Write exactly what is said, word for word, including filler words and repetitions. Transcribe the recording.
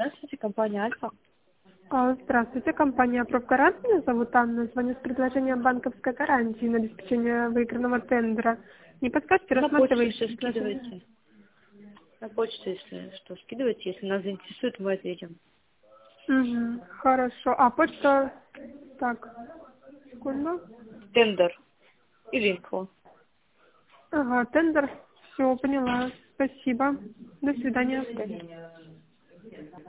Здравствуйте, компания Альфа. А, Здравствуйте, компания Профгарант. Меня зовут Анна. Звоню с предложением банковской гарантии на обеспечение выигранного тендера. Не подскажете, На почту рассматриваете все предложение? скидывайте. На почту, если что, скидывайте. Если нас заинтересует, мы ответим. Угу, хорошо. А почта... Так, секунду. Тендер или инфо. Ага, тендер. Все, поняла. Спасибо. До свидания. До свидания.